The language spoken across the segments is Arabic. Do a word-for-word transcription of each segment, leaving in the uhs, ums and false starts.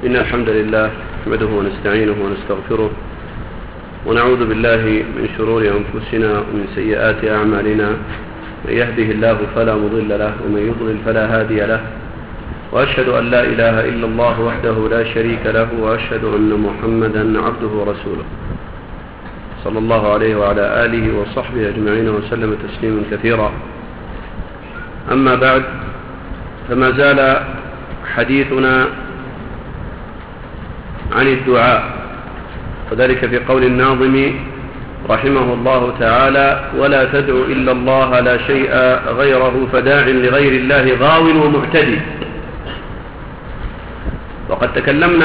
إن الحمد لله نحمده ونستعينه ونستغفره ونعوذ بالله من شرور أنفسنا ومن سيئات أعمالنا. من يهده الله فلا مضل له ومن يضلل فلا هادي له، وأشهد أن لا إله إلا الله وحده لا شريك له، وأشهد أن محمدا عبده ورسوله صلى الله عليه وعلى آله وصحبه أجمعين وسلم تسليما كثيرا. أما بعد، فما زال حديثنا عن الدعاء، وذلك في قول الناظم رحمه الله تعالى: ولا تدع إلا الله لا شيء غيره فداع لغير الله غاو ومعتدي. وقد تكلمنا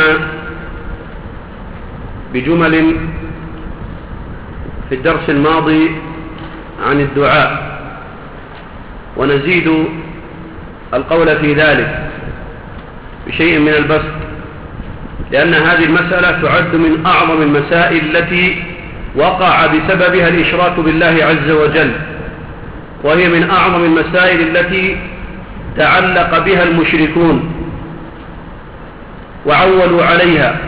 بجمل في الدرس الماضي عن الدعاء، ونزيد القول في ذلك بشيء من البسط، لأن هذه المسألة تعد من أعظم المسائل التي وقع بسببها الإشراك بالله عز وجل، وهي من أعظم المسائل التي تعلق بها المشركون وعولوا عليها.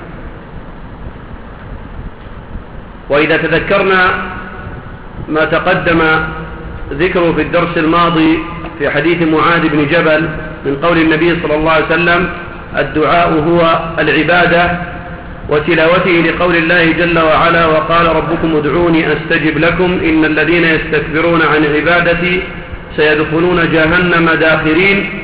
وإذا تذكرنا ما تقدم ذكره في الدرس الماضي في حديث معاذ بن جبل من قول النبي صلى الله عليه وسلم: الدعاء هو العبادة، وتلاوته لقول الله جل وعلا: وقال ربكم ادعوني أستجب لكم إن الذين يستكبرون عن عبادتي سيدخلون جهنم داخرين.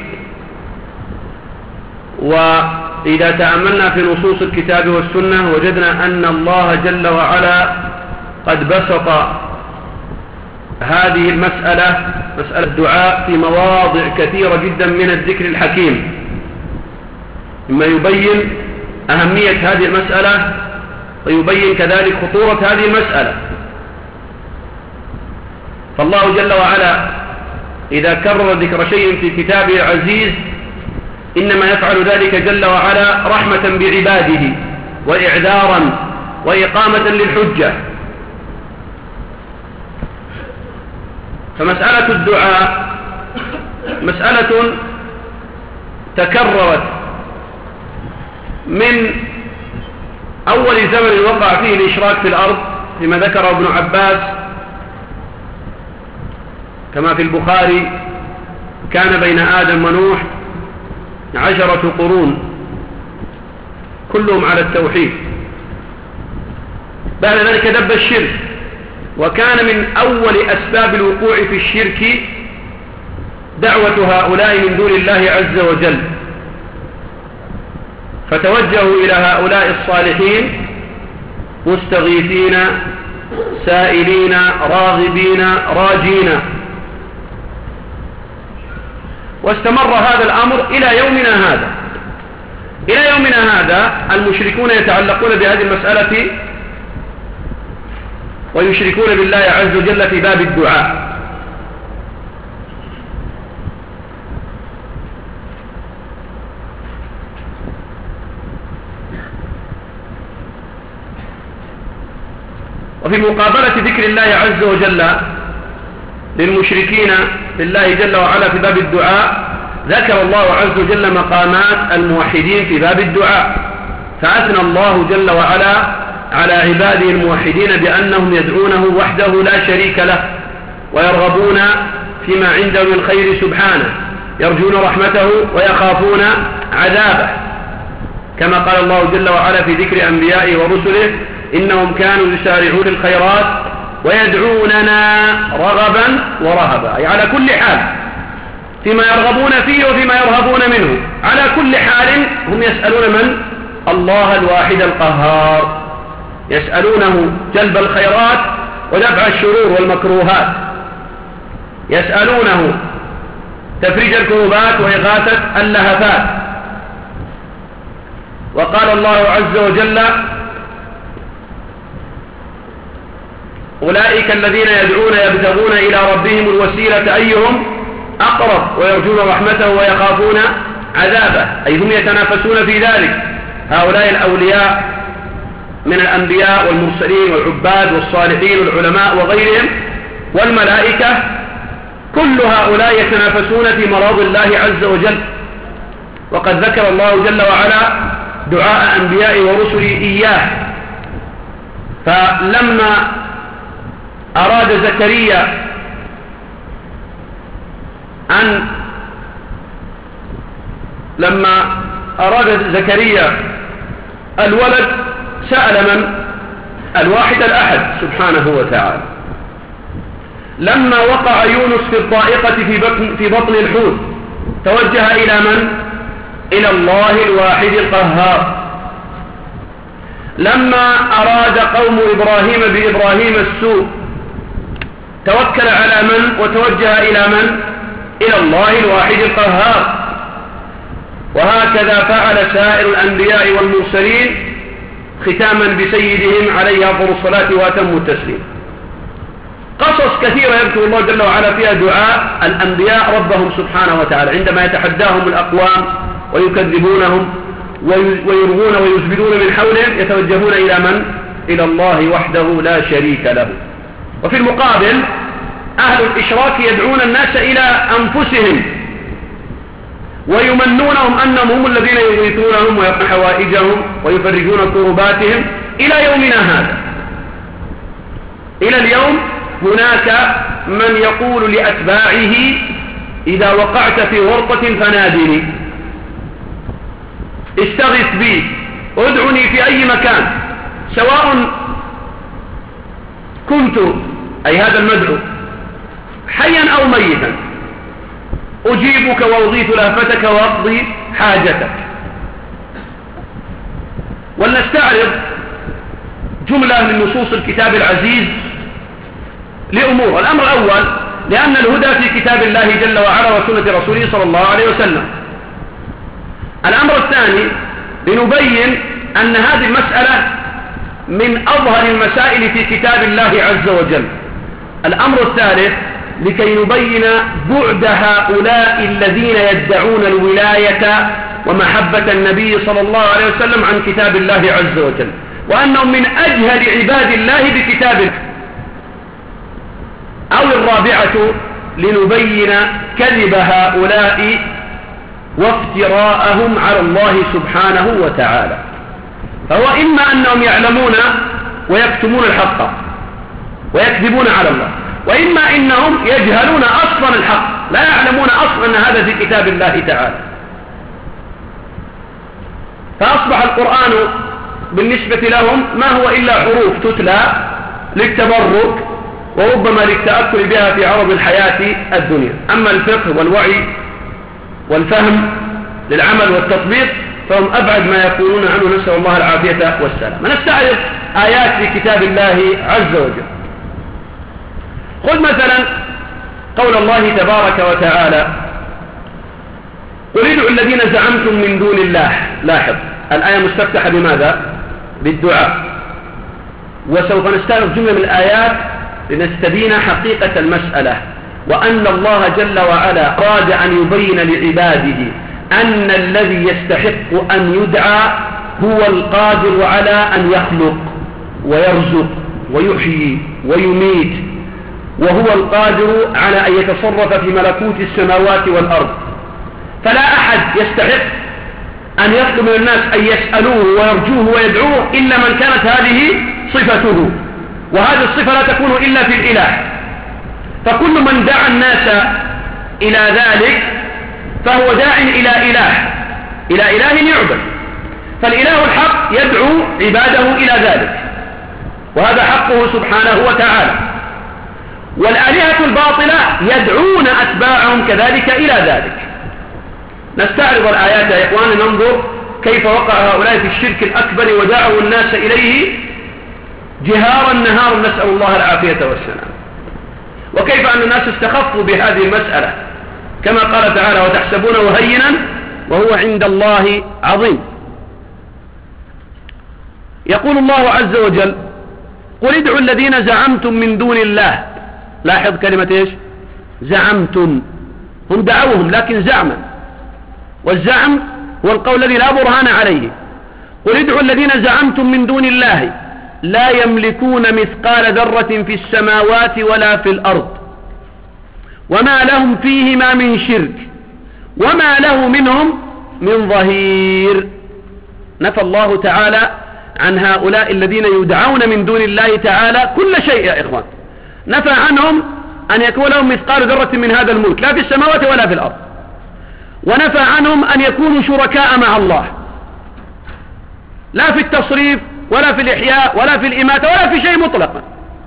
وإذا تأملنا في نصوص الكتاب والسنة وجدنا أن الله جل وعلا قد بسط هذه المسألة، مسألة الدعاء، في مواضع كثيرة جدا من الذكر الحكيم، مما يبين أهمية هذه المسألة ويبين كذلك خطورة هذه المسألة. فالله جل وعلا إذا كرر ذكر شيء في كتابه العزيز إنما يفعل ذلك جل وعلا رحمة بعباده وإعذارا وإقامة للحجة. فمسألة الدعاء مسألة تكررت من أول زمن وقع فيه الإشراك في الأرض، فيما ذكر ابن عباس كما في البخاري: كان بين آدم ونوح عشرة قرون كلهم على التوحيد. بعد ذلك دب الشرك، وكان من أول أسباب الوقوع في الشرك دعوة هؤلاء من دون الله عز وجل، فتوجهوا إلى هؤلاء الصالحين مستغيثين سائلين راغبين راجين. واستمر هذا الأمر إلى يومنا هذا. إلى يومنا هذا المشركون يتعلقون بهذه المسألة ويشركون بالله عز وجل في باب الدعاء. وفي مقابلة ذكر الله عز وجل للمشركين بالله جل وعلا في باب الدعاء، ذكر الله عز وجل مقامات الموحدين في باب الدعاء، فأثنى الله جل وعلا على عباده الموحدين بأنهم يدعونه وحده لا شريك له، ويرغبون فيما عنده من الخير سبحانه، يرجون رحمته ويخافون عذابه، كما قال الله جل وعلا في ذكر أنبيائه ورسله: إنهم كانوا يسارعون الخيرات ويدعوننا رغبا ورهبا، أي على كل حال، فيما يرغبون فيه وفيما يرهبون منه، على كل حال هم يسألون من؟ الله الواحد القهار، يسألونه جلب الخيرات ودفع الشرور والمكروهات، يسألونه تفريج الكروبات وإغاثة اللهفات. وقال الله عز وجل: أولئك الذين يدعون يبتغون إلى ربهم الوسيلة أيهم أقرب ويرجون رحمته ويخافون عذابه، أي هم يتنافسون في ذلك. هؤلاء الأولياء من الأنبياء والمرسلين والعباد والصالحين والعلماء وغيرهم والملائكة، كل هؤلاء يتنافسون في مرض الله عز وجل. وقد ذكر الله جل وعلا دعاء أنبيائه ورسله إياه. فلما أراد زكريا أن لما أراد زكريا الولد سأل من؟ الواحد الأحد سبحانه وتعالى. لما وقع يونس في الضائقة في بطن, في بطن الحوت توجه إلى من؟ إلى الله الواحد القهار. لما أراد قوم إبراهيم بإبراهيم السوء توكل على من وتوجه إلى من؟ إلى الله الواحد القهار. وهكذا فعل سائر الأنبياء والمرسلين ختاما بسيدهم عليه أفضل الصلاة وأتم التسليم. قصص كثيرة يذكر الله جل وعلا فيها دعاء الأنبياء ربهم سبحانه وتعالى عندما يتحداهم الأقوام ويكذبونهم ويرغون ويزبدون من حولهم يتوجهون إلى من؟ إلى الله وحده لا شريك له. وفي المقابل أهل الإشراك يدعون الناس إلى أنفسهم ويمنونهم أنهم هم الذين يغيثونهم ويقضون حوائجهم ويفرجون كرباتهم إلى يومنا هذا. إلى اليوم هناك من يقول لأتباعه إذا وقعت في ورطة فنادني، استغث بي، ادعني في أي مكان، سواء كنت أي هذا المدعو حيا أو ميتا، أجيبك وأضيف لهفتك وأقضي حاجتك. ولنستعرض جملة من نصوص الكتاب العزيز لأمور. الأمر الأول لأن الهدى في كتاب الله جل وعلا وسنة رسوله صلى الله عليه وسلم. الأمر الثاني لنبين أن هذه المسألة من أظهر المسائل في كتاب الله عز وجل. الأمر الثالث لكي نبين بعد هؤلاء الذين يدعون الولاية ومحبة النبي صلى الله عليه وسلم عن كتاب الله عز وجل، وأنهم من أجهل عباد الله بكتابه. أو الرابعة لنبين كذب هؤلاء وافتراءهم على الله سبحانه وتعالى. فهو إما أنهم يعلمون ويكتمون الحق ويكذبون على الله، وإما إنهم يجهلون أصلا الحق، لا يعلمون أصلا أن هذا في كتاب الله تعالى. فأصبح القرآن بالنسبة لهم ما هو إلا حروف تتلى للتبرك وربما للتأكل بها في عرض الحياة الدنيا. أما الفقه والوعي والفهم للعمل والتطبيق فهم أبعد ما يكونون عنه، نسأل الله العافية والسلام. نستعرض آيات في كتاب الله عز وجل. خذ مثلا قول الله تبارك وتعالى: قل ادعوا الذين زعمتم من دون الله. لاحظ الآية مستفتحة بماذا؟ بالدعاء. وسوف نستعرض جملة من الآيات لنستبين حقيقة المسألة، وأن الله جل وعلا أراد أن يبين لعباده أن الذي يستحق أن يدعى هو القادر على أن يخلق ويرزق ويحيي ويميت، وهو القادر على أن يتصرف في ملكوت السماوات والأرض. فلا أحد يستحق أن يطلب من الناس أن يسألوه ويرجوه ويدعوه إلا من كانت هذه صفته، وهذه الصفة لا تكون إلا في الإله. فكل من دعا الناس إلى ذلك فهو داع إلى إله إلى إله يعبد. فالإله الحق يدعو عباده إلى ذلك، وهذا حقه سبحانه وتعالى. والآلهة الباطلة يدعون أتباعهم كذلك إلى ذلك. نستعرض الآيات يا إخوان، ننظر كيف وقع هؤلاء في الشرك الأكبر ودعوا الناس إليه جهارا نهارا، نسأل الله العافية والسلام. وكيف أن الناس استخفوا بهذه المسألة، كما قال تعالى: وتحسبونه هينا وهو عند الله عظيم. يقول الله عز وجل: قل ادعوا الذين زعمتم من دون الله. لاحظ كلمة ايش؟ زعمتم. هم دعوهم لكن زعما، والزعم هو القول الذي لا برهان عليه. قل ادعوا الذين زعمتم من دون الله لا يملكون مثقال ذرة في السماوات ولا في الأرض وما لهم فيهما من شرك وما له منهم من ظهير. نفى الله تعالى عن هؤلاء الذين يدعون من دون الله تعالى كل شيء يا إخوان. نفى عنهم أن يكون لهم مثقال ذرة من هذا الملك لا في السماوات ولا في الأرض، ونفى عنهم أن يكونوا شركاء مع الله لا في التصريف ولا في الإحياء ولا في الإماتة ولا في شيء مطلقا.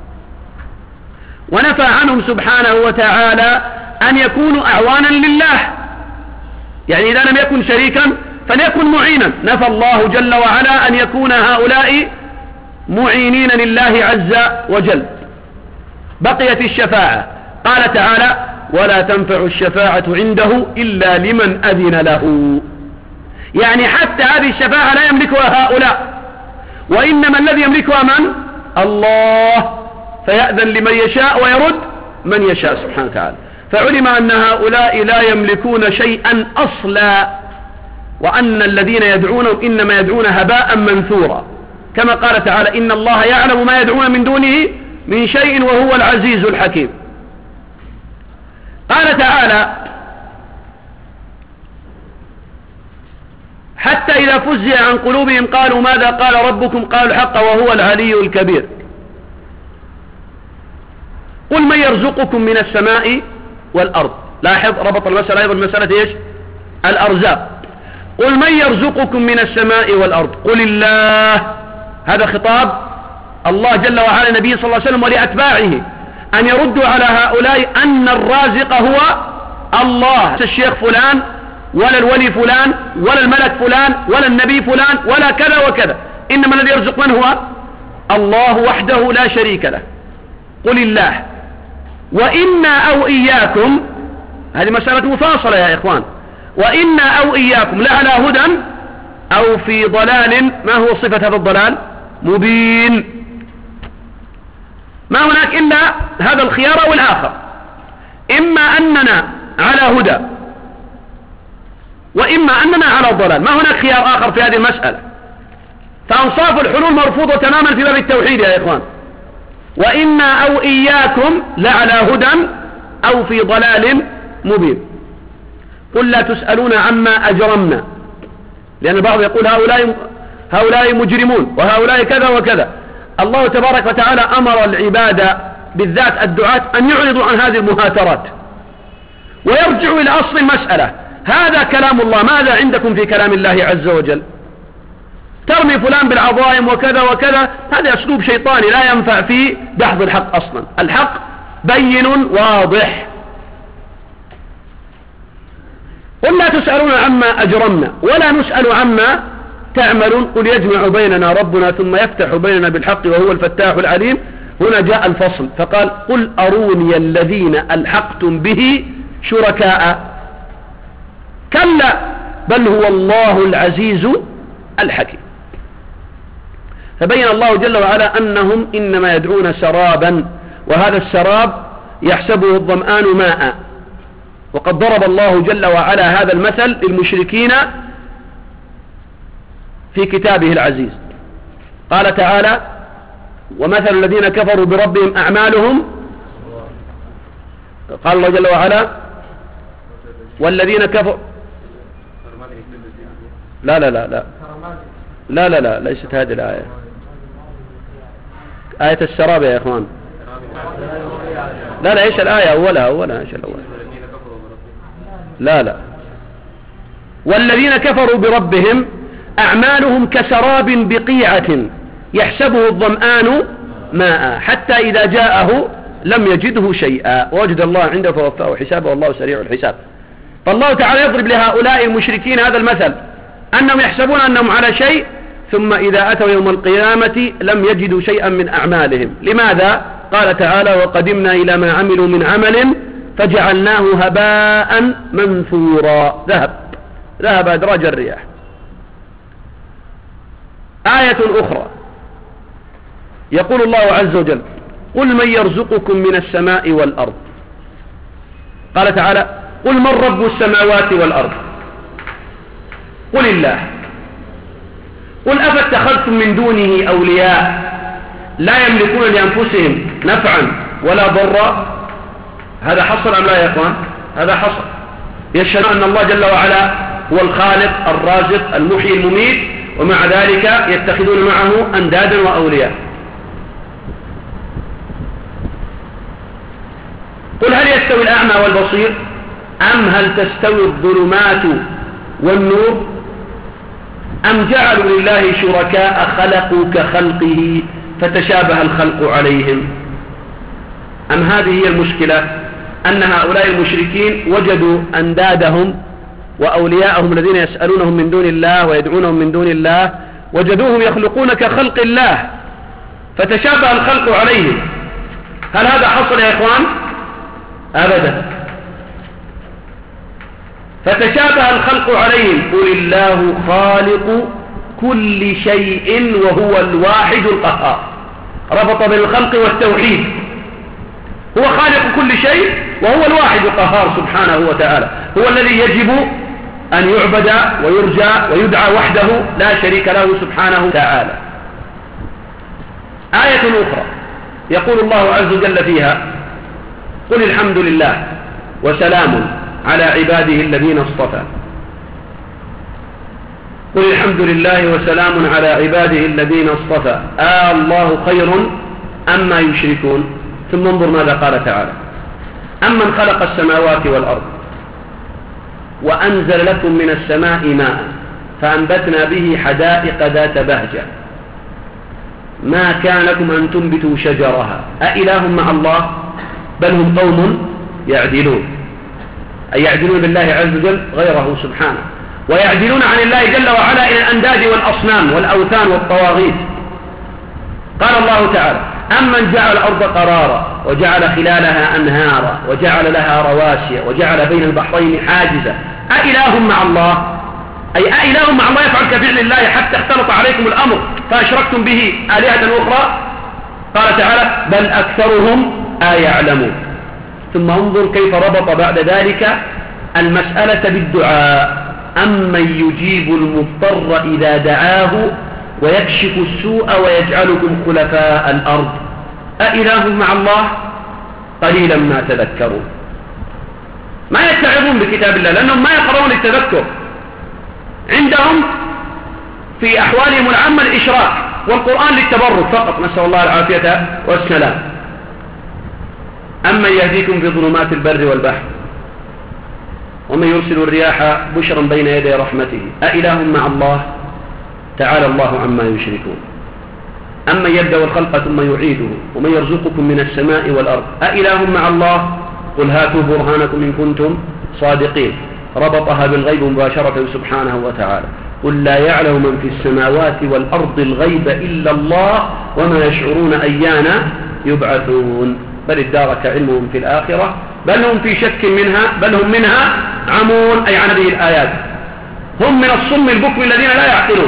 ونفى عنهم سبحانه وتعالى أن يكونوا أعوانا لله، يعني إذا لم يكن شريكا فليكن معينا. نفى الله جل وعلا أن يكون هؤلاء معينين لله عز وجل. بقيت الشفاعة، قال تعالى ولا تنفع الشفاعة عنده إلا لمن أذن له، يعني حتى هذه الشفاعة لا يملكها هؤلاء، وإنما الذي يملكها من؟ الله، فيأذن لمن يشاء ويرد من يشاء سبحانه وتعالى. فعلم أن هؤلاء لا يملكون شيئا أصلا، وأن الذين يدعونهم إنما يدعون هباء منثورا، كما قال تعالى إن الله يعلم ما يدعون من دونه من شيء وهو العزيز الحكيم. قال تعالى حتى إذا فزع عن قلوبهم قالوا ماذا قال ربكم قالوا الحق وهو العلي الكبير. قل من يرزقكم من السماء والأرض، لاحظ ربط المسألة أيضا مسألة إيش؟ الأرزاق. قل من يرزقكم من السماء والأرض قل الله، هذا خطاب الله جل وعلا النبي صلى الله عليه وسلم ولأتباعه أن يردوا على هؤلاء أن الرازق هو الله، الشيخ فلان ولا الولي فلان ولا الملك فلان ولا النبي فلان ولا كذا وكذا، إنما الذي يرزق من هو؟ الله وحده لا شريك له. قل الله. وإنا أو إياكم، هذه مسألة مفاصلة يا إخوان، وإنا أو إياكم لعلى هدى أو في ضلال، ما هو صفة هذا الضلال؟ مبين. ما هناك إلا هذا الخيار أو الآخر، إما أننا على هدى وإما أننا على ضلال، ما هناك خيار آخر في هذه المسألة. فأنصاف الحلول مرفوضة تماما في باب التوحيد يا إخوان. وإنا أو إياكم لعلى هدى أو في ضلال مبين. قل لا تسألون عما أجرمنا، لأن البعض يقول هؤلاء هؤلاء مجرمون وهؤلاء كذا وكذا. الله تبارك وتعالى أمر العباد بالذات الدعاة أن يعرضوا عن هذه المهاترات ويرجعوا إلى أصل المسألة. هذا كلام الله، ماذا عندكم في كلام الله عز وجل؟ ترمي فلان بالعظائم وكذا وكذا، هذا أسلوب شيطاني لا ينفع في دحض الحق أصلا. الحق بين واضح. قل لا تسألون عما أجرمنا ولا نسأل عما تعملون قل يجمع بيننا ربنا ثم يفتح بيننا بالحق وهو الفتاح العليم. هنا جاء الفصل فقال قل أروني الذين ألحقتم به شركاء، كلا بل هو الله العزيز الحكيم. فبين الله جل وعلا أنهم إنما يدعون سرابا، وهذا السراب يحسبه الظمآن ماء. وقد ضرب الله جل وعلا هذا المثل للمشركين في كتابه العزيز. قال تعالى ومثل الذين كفروا بربهم أعمالهم، قال الله جل وعلا والذين كفروا لا لا لا لا لا لا لا ليست هذه الآية، آية السراب يا إخوان. لا لا إيش الآية أولها أولها إيش الأول؟ لا لا والذين كفروا بربهم أعمالهم كسراب بقيعة يحسبه الظمآن ماء حتى إذا جاءه لم يجده شيئا ووجد الله عنده فوفاه حسابه والله سريع الحساب. فالله تعالى يضرب لهؤلاء المشركين هذا المثل أنهم يحسبون أنهم على شيء ثم إذا أتوا يوم القيامة لم يجدوا شيئا من أعمالهم. لماذا؟ قال تعالى وقدمنا إلى ما عملوا من عمل فجعلناه هباء منثورا. ذهب ذهب أدراج الرياح. آية أخرى يقول الله عز وجل قل من يرزقكم من السماء والأرض. قال تعالى قل من رب السماوات والأرض قل الله. قل أفاتخذتم من دونه أولياء لا يملكون لأنفسهم نفعا ولا ضرا. هذا حصل أم لا يا إخوان؟ هذا حصل. يشهد أن الله جل وعلا هو الخالق الرازق المحيي المميت، ومع ذلك يتخذون معه أندادا وأولياء. قل هل يستوي الأعمى والبصير أم هل تستوي الظلمات والنور أم جعلوا لله شركاء خلقوا كخلقه فتشابه الخلق عليهم. أم هذه هي المشكلة، أن هؤلاء المشركين وجدوا أندادهم وأولياءهم الذين يسألونهم من دون الله ويدعونهم من دون الله وجدوهم يخلقون كخلق الله فتشابه الخلق عليهم. هل هذا حصل يا إخوان؟ أبدا. فتشابه الخلق عليهم. قل الله خالق كل شيء وهو الواحد القهار. ربط بين الخلق والتوحيد. هو خالق كل شيء وهو الواحد القهار سبحانه وتعالى، هو الذي يجب أن يعبد ويرجى ويدعى وحده لا شريك له سبحانه وتعالى. آية أخرى يقول الله عز وجل فيها: قل الحمد لله وسلام على عباده الذين اصطفى. قل الحمد لله وسلام على عباده الذين اصطفى آه الله خير أما يشركون. ثم انظر ماذا قال تعالى: أمن خلق السماوات والأرض وأنزل لكم من السماء ماء فأنبتنا به حدائق ذات بهجة ما كان لكم أن تنبتوا شجرها أإله مع الله بل هم قوم يعدلون. أي يعدلون بالله عز وجل غيره سبحانه، ويعدلون عن الله جل وعلا إلى الأنداد والأصنام والأوثان والطواغيت. قال الله تعالى: أمن جعل الأرض قرارا وجعل خلالها أنهارا وجعل لها رواسي وجعل بين البحرين حاجزا أإله مع الله، أي أإله مع الله يفعل كفعل الله حتى اختلط عليكم الأمر فأشركتم به آلهة أخرى. قال تعالى: بل أكثرهم لا يعلمون. ثم انظر كيف ربط بعد ذلك المسألة بالدعاء: أمن يجيب المضطر إذا دعاه ويكشف السوء ويجعلكم خلفاء الأرض أإله مع الله قليلا ما تذكرون. ما يتعظون بكتاب الله لأنهم ما يقرؤون التذكر، عندهم في أحوالهم العامة الإشراك والقرآن للتبرك فقط، نسأل الله العافية والسلام. أمن يهديكم في ظلمات البر والبحر ومن يرسل الرياح بشرا بين يدي رحمته أإله مع الله تعالى الله عما يشركون. أمن يبدأ الخلق ثم يعيده ومن يرزقكم من السماء والأرض أإله مع الله قل هاتوا برهانكم إن كنتم صادقين. ربطها بالغيب مباشرة سبحانه وتعالى: قل لا يعلم من في السماوات والأرض الغيب إلا الله وما يشعرون أيان يبعثون. بل ادارك علمهم في الآخرة بل هم في شك منها بل هم منها عمون، أي عن هذه الآيات. هم من الصم البكم الذين لا يعقلون،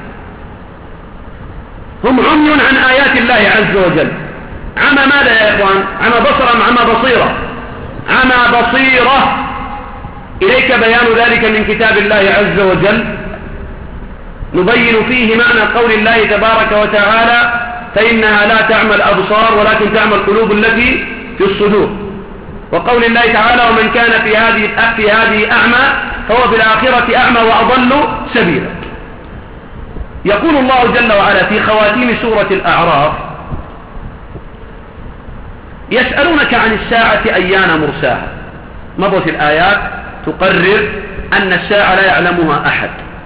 هم عمي عن آيات الله عز وجل. عمى ماذا يا إخوان؟ عمى بصر أم عمى بصيرة؟ عمى بصيرة. إليك بيان ذلك من كتاب الله عز وجل نبين فيه معنى قول الله تبارك وتعالى: فإنها لا تعمى الأبصار ولكن تعمى القلوب التي في الصدور. وقول الله تعالى: ومن كان في هذه في هذه أعمى فهو في الآخرة أعمى وأضل سبيلا. يقول الله جل وعلا في خواتيم سورة الأعراف: يسألونك عن الساعة أيان مرساها. مضت الآيات تقرر أن الساعة لا يعلمها أحد،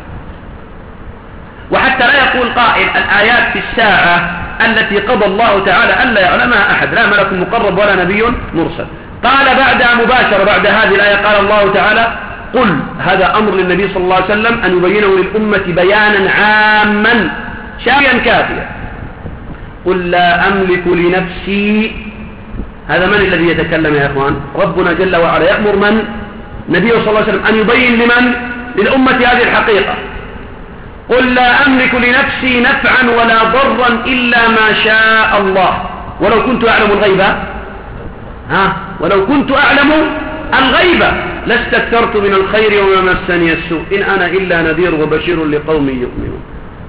وحتى لا يقول قائل الآيات في الساعة التي قضى الله تعالى ألا يعلمها أحد، لا ملك مقرب ولا نبي مرسل. قال بعدها مباشرة بعد هذه الآية قال الله تعالى: قل، هذا أمر للنبي صلى الله عليه وسلم أن يبينه للأمة بيانا عاما شافيا كافيا. قل لا أملك لنفسي. هذا من الذي يتكلم يا إخوان؟ ربنا جل وعلا يأمر من؟ نبيه صلى الله عليه وسلم أن يبين لمن؟ للأمة هذه الحقيقة. قل لا أملك لنفسي نفعا ولا ضرا إلا ما شاء الله ولو كنت أعلم الغيب ها ولو كنت أعلم الغيب لاستكثرت من الخير وما مسني السوء إن أنا إلا نذير وبشير لقوم يؤمنون.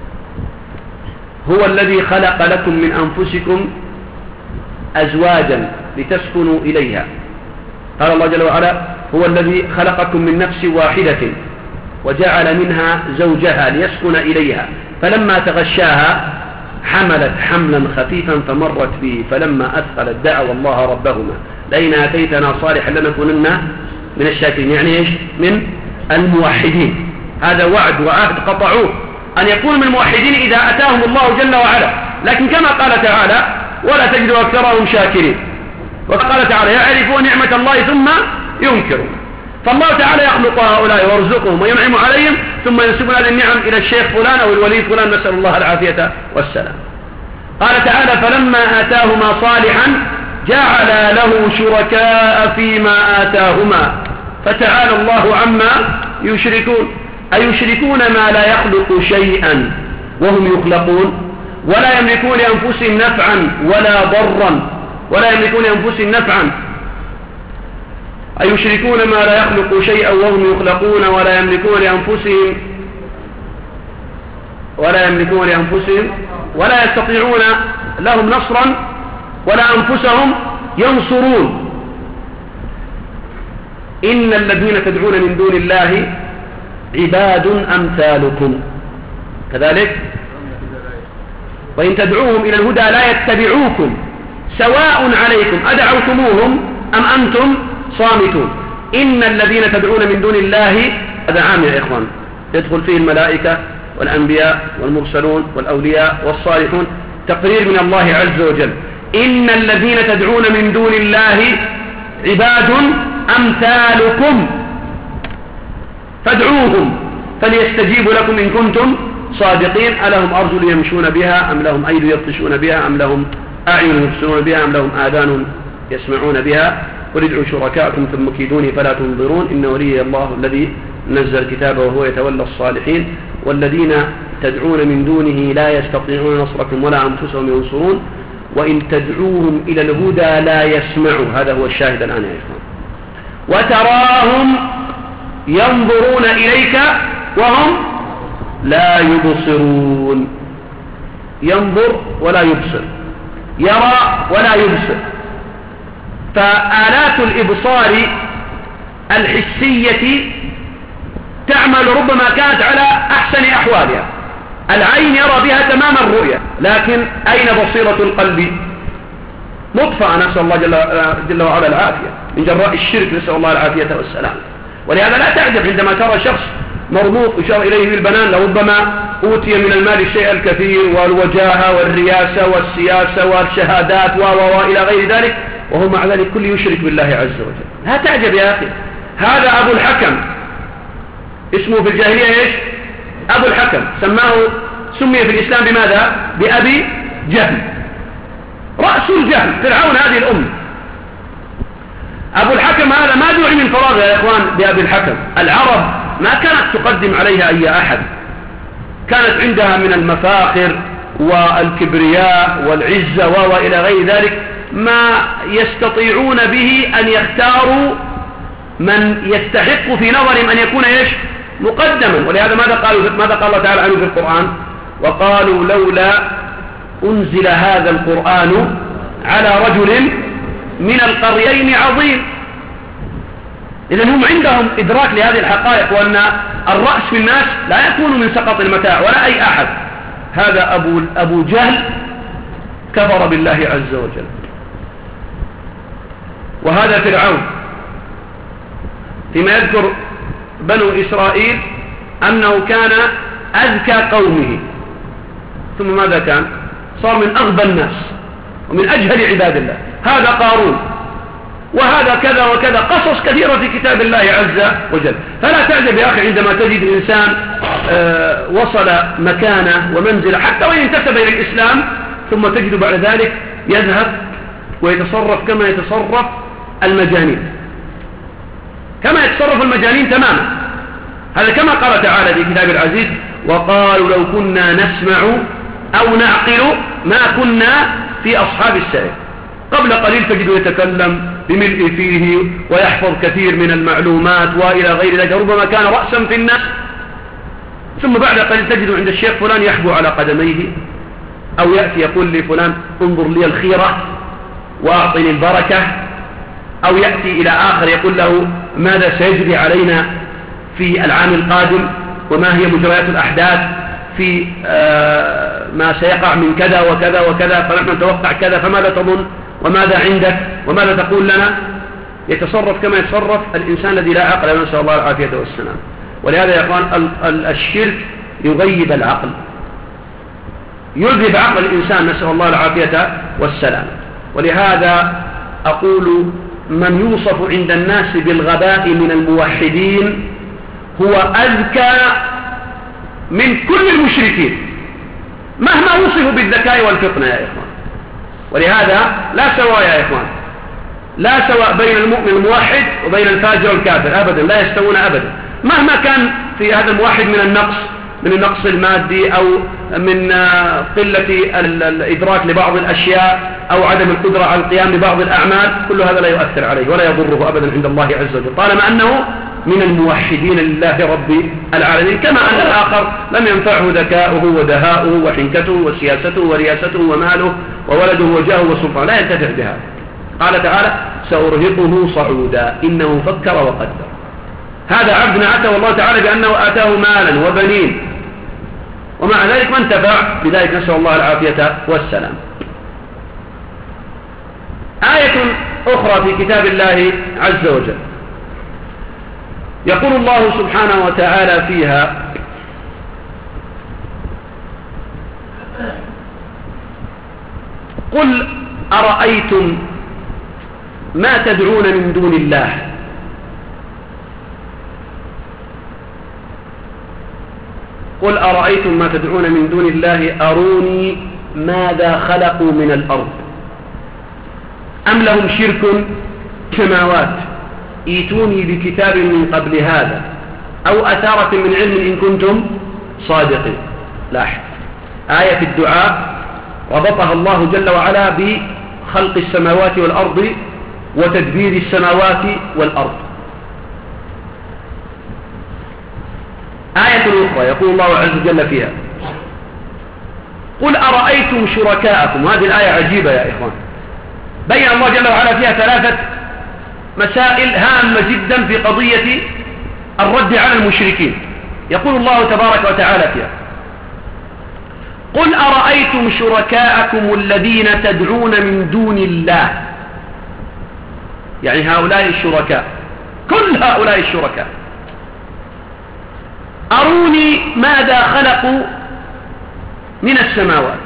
هو الذي خلق لكم من أنفسكم أزواجا لتسكنوا إليها. قال الله جل وعلا: هو الذي خلقكم من نفس واحدة وجعل منها زوجها ليسكن إليها، فلما تغشاها حملت حملا خفيفا فمرت به، فلما أثقلت دعوا الله ربهما لئن آتيتنا صالحا لنكونن من الشاكرين، يعني إيش؟ من الموحدين. هذا وعد وعهد قطعوه أن يكونوا من الموحدين إذا أتاهم الله جل وعلا، لكن كما قال تعالى ولا تجد أكثرهم شاكرين، وقال تعالى يعرفون نعمة الله ثم ينكرون. فالله تعالى يخلق هؤلاء ويرزقهم وينعم عليهم ثم ينسبون هذه النعم إلى الشيخ فلان أو الولي فلان، نسأل الله العافية والسلام. قال تعالى فلما آتاهما صالحا جعل له شركاء فيما آتاهما فتعالى الله عما يشركون. أيشركون ما لا يخلق شيئا وهم يخلقون ولا يملكون لأنفسهم نفعا ولا ضرا ولا يملكون لأنفسهم نفعا أيشركون ما لا يخلق شيئا وهم يخلقون ولا يملكون لأنفسهم ولا يملكون لأنفسهم ولا يستطيعون لهم نصرا ولا أنفسهم ينصرون. إن الذين تدعون من دون الله عباد أمثالكم كذلك وإن تدعوهم إلى الهدى لا يتبعوكم سواء عليكم أدعوتموهم أم أنتم صامتون. إن الذين تدعون من دون الله هذا عام يا إخوان، يدخل فيه الملائكة والأنبياء والمرسلون والأولياء والصالحون، تقرير من الله عز وجل. إن الذين تدعون من دون الله عباد أمثالكم فادعوهم فليستجيبوا لكم إن كنتم صادقين. ألهم أرجل يمشون بها أم لهم أيد يبطشون بها أم لهم أعين يبصرون بها أم لهم آذان يسمعون بها قل ادعوا شركاءكم ثم كيدوني فلا تنظرون إن ولي الله الذي نزل الكتاب وهو يتولى الصالحين والذين تدعون من دونه لا يستطيعون نصركم ولا أنفسهم ينصرون وإن تدعوهم إلى الهدى لا يسمعوا. هذا هو الشاهد الآن يا إخوان. وتراهم ينظرون إليك وهم لا يبصرون. ينظر ولا يبصر، يرى ولا يبصر. فآلات الإبصار الحسية تعمل ربما كانت على أحسن أحوالها، العين يرى بها تمام الرؤية، لكن أين بصيرة القلب؟ مطفأ، نسأل الله جل, جل وعلا العافية من جراء الشرك، نسأل الله العافية والسلام. ولهذا لا تعجب عندما ترى شخص مرموق يشار إليه بالبنان لربما أوتي من المال الشيء الكثير والوجاهة والرياسة والسياسة والشهادات وإلى غير ذلك، وهو مع ذلك كل يشرك بالله عز وجل. لا تعجب يا أخي، هذا أبو الحكم اسمه في الجاهلية إيش؟ أبو الحكم، سماه سمي في الإسلام بماذا؟ بأبي جهل، رأس الجهل، فرعون هذه الأمة. أبو الحكم هذا ما دعي من فراغ يا إخوان بأبي الحكم. العرب ما كانت تقدم عليها أي أحد، كانت عندها من المفاخر والكبرياء والعزة وإلى غير ذلك ما يستطيعون به أن يختاروا من يستحق في نظرهم أن يكون إيش؟ مقدما. ولهذا ماذا قالوا ماذا قال الله تعالى عنه في القرآن؟ وقالوا لولا أنزل هذا القرآن على رجل من القريين عظيم. إذن هم عندهم إدراك لهذه الحقائق، وأن الرأس في الناس لا يكون من سقط المتاع ولا أي أحد. هذا أبو, أبو جهل كفر بالله عز وجل. وهذا فرعون فيما يذكر بنو إسرائيل أنه كان أذكى قومه، ثم ماذا كان؟ صار من أغبى الناس ومن أجهل عباد الله. هذا قارون وهذا كذا وكذا، قصص كثيرة في كتاب الله عز وجل. فلا تعجب يا أخي عندما تجد إنسان آه وصل مكانه ومنزله حتى وإن انتسب إلى الإسلام، ثم تجد بعد ذلك يذهب ويتصرف كما يتصرف المجانين، كما يتصرف المجانين تماما. هذا كما قال تعالى في كتاب العزيز وقالوا لو كنا نسمع أو نعقل ما كنا في أصحاب السعير. قبل قليل تجد يتكلم بملء فيه ويحفظ كثير من المعلومات وإلى غير ذلك، ربما كان رأسا في الناس، ثم بعد قليل تجد عند الشيخ فلان يحبو على قدميه، أو يأتي يقول لي فلان انظر لي الخيرة وأعطني البركة، أو يأتي إلى آخر يقول له ماذا سيجري علينا في العام القادم، وما هي مجريات الأحداث في ما سيقع من كذا وكذا وكذا، فنحن نتوقع كذا، فماذا تظن وماذا عندك وماذا تقول لنا؟ يتصرف كما يتصرف الإنسان الذي لا عقل، نسأل الله العافية والسلام. ولهذا يا إخوان الشرك يغيب العقل، يذهب عقل الإنسان، نسأل الله العافية والسلام. ولهذا أقول من يوصف عند الناس بالغباء من الموحدين هو أذكى من كل المشركين مهما وصفوا بالذكاء والفطنة يا إخوان. ولهذا لا سواء يا إخوان، لا سواء بين المؤمن الموحد وبين الفاجر والكافر أبدا، لا يستوون أبدا، مهما كان في هذا الموحد من النقص، من النقص المادي أو من قلة الإدراك لبعض الأشياء أو عدم القدرة على القيام ببعض الأعمال، كل هذا لا يؤثر عليه ولا يضره أبدا عند الله عز وجل، طالما أنه من الموحدين لله رب العالمين. كما أن الآخر لم ينفعه ذكاؤه ودهاؤه وحنكته وسياسته ورياسته وماله وولده وجاهه وسلطانه، لا ينتفع بهذا. قال تعالى سأرهقه صعودا إنه فكر وقدر. هذا عبد عتى والله تعالى بأنه آتاه مالا وبنين، ومع ذلك ما انتفع بذلك، نسأل الله العافية والسلام. آية أخرى في كتاب الله عز وجل يقول الله سبحانه وتعالى فيها قل أرأيتم ما تدعون من دون الله قل أرأيتم ما تدعون من دون الله أروني ماذا خلقوا من الأرض أم لهم شرك في السماوات ايتوني بكتاب من قبل هذا أو أثارة من علم إن كنتم صادقين. لاحظ آية الدعاء ربطها الله جل وعلا بخلق السماوات والأرض وتدبير السماوات والأرض. آية أخرى يقول الله عز وجل فيها قل أرأيتم شركاءكم. هذه الآية عجيبة يا إخوان، بين الله جل وعلا فيها ثلاثة مسائل هامة جدا في قضية الرد على المشركين. يقول الله تبارك وتعالى فيها قل أرأيتم شركاءكم الذين تدعون من دون الله، يعني هؤلاء الشركاء، كل هؤلاء الشركاء، أروني ماذا خلقوا من السماوات.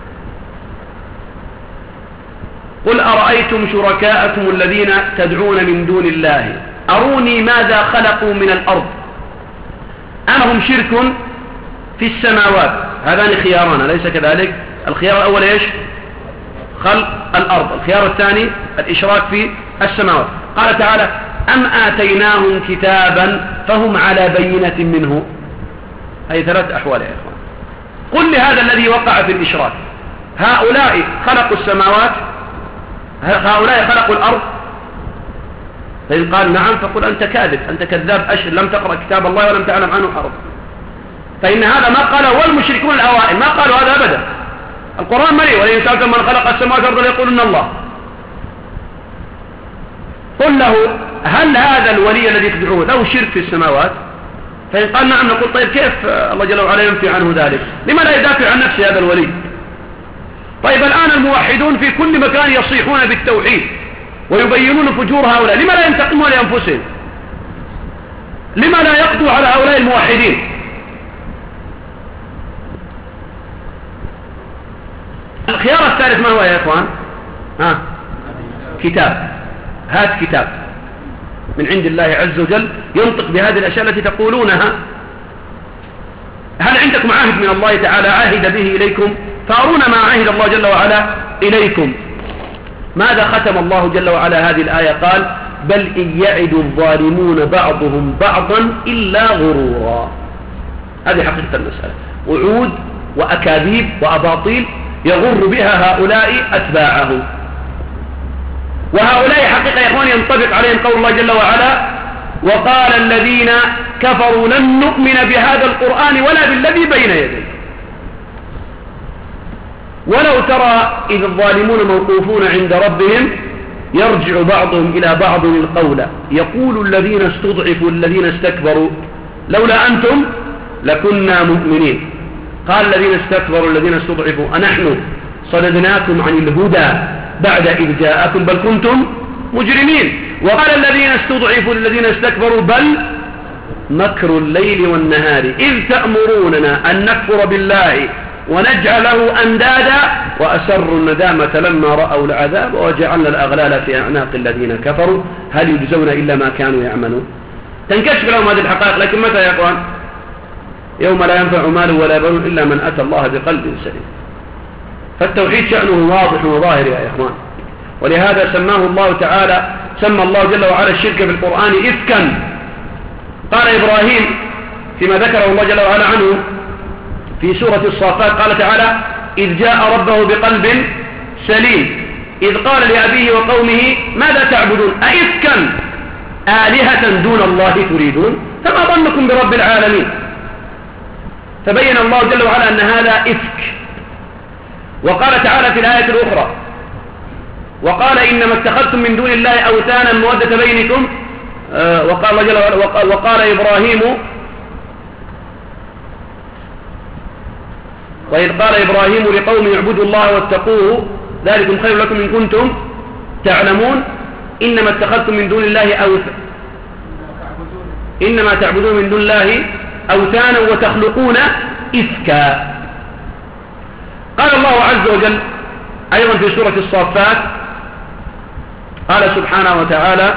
قل أرأيتم شركاءكم الذين تدعون من دون الله أروني ماذا خلقوا من الأرض أم هم شرك في السماوات. هذان خياران أليس كذلك؟ الخيار الأول إيش؟ خلق الأرض. الخيار الثاني الإشراك في السماوات. قال تعالى أم آتيناهم كتابا فهم على بينة منه. هذه ثلاث أحوال يا إخوان. قل لهذا الذي وقع في الإشراك هؤلاء خلقوا السماوات، هؤلاء خلقوا الأرض، فإن قال نعم فقل أنت كاذب، أنت كذاب أشر، لم تقرأ كتاب الله ولم تعلم عنه حرف. فإن هذا ما قاله والمشركون الأوائل، ما قالوا هذا أبدا. القرآن مليء ولئن سألتم من خلق السماوات والأرض ليقولن الله. قل له هل هذا الولي الذي تدعوه له شرك في السماوات؟ فإن قال نعم نقول طيب كيف الله جل وعلا ينفي عنه ذلك؟ لما لا يدافع عن نفسه هذا الولي؟ طيب الآن الموحدون في كل مكان يصيحون بالتوحيد ويبينون فجور هؤلاء، لما لا ينتقمون لأنفسهم؟ لما لا يقضوا على هؤلاء الموحدين؟ الخيار الثالث ما هو يا إخوان؟ ها؟ كتاب. هات كتاب من عند الله عز وجل ينطق بهذه الأشياء التي تقولونها. هل عندكم عهد من الله تعالى عهد به إليكم؟ فأرونا ما عهد الله جل وعلا إليكم. ماذا ختم الله جل وعلا هذه الآية؟ قال بل إن يعد الظالمون بعضهم بعضا إلا غرورا. هذه حقيقة المسألة، وعود وأكاذيب وأباطيل يغر بها هؤلاء أتباعه. وهؤلاء حقيقة يا إخواني ينطبق عليهم قول الله جل وعلا وقال الذين كفروا لن نؤمن بهذا القرآن ولا بالذي بين يديه. ولو ترى إذ الظالمون موقوفون عند ربهم يرجع بعضهم إلى بعض القول يقول الذين استضعفوا الذين استكبروا لولا أنتم لكنا مؤمنين. قال الذين استكبروا الذين استضعفوا أنحن صددناكم عن الهدى بعد إذ جاءكم بل كنتم مجرمين. وقال الذين استضعفوا الذين استكبروا بل مكر الليل والنهار إذ تأمروننا أن نكفر بالله ونجعله أندادا وأسروا الندامة لما رأوا العذاب وجعلنا الأغلال في أعناق الذين كفروا هل يجزون إلا ما كانوا يعملون. تنكشف لهم هذه الحقائق، لكن متى يا أخوان؟ يوم لا ينفع مال ولا بنون إلا من أتى الله بقلب سليم. فالتوحيد شأنه واضح وظاهر يا إخوان، ولهذا سماه الله تعالى سمى الله جل وعلا الشرك في القرآن إفكا. قال إبراهيم فيما ذكره الله جل وعلا عنه في سورة الصافات قال تعالى إذ جاء ربه بقلب سليم إذ قال لأبيه وقومه ماذا تعبدون أئفكا آلهة دون الله تريدون فما ظنكم برب العالمين. فبين الله جل وعلا أن هذا إفك. وقال تعالى في الآية الأخرى وقال إنما اتخذتم من دون الله أوثانا مودة بينكم آه وقال, جل وعلا وقال, وقال إبراهيم وإذ قال إبراهيم لقوم اعبدوا الله واتقوه ذلكم خير لكم إن كنتم تعلمون إنما اتخذتم من دون الله أوثانا إنما تعبدون من دون الله أوثانا وتخلقون إفكا. قال الله عز وجل أيضا في سورة الصافات قال سبحانه وتعالى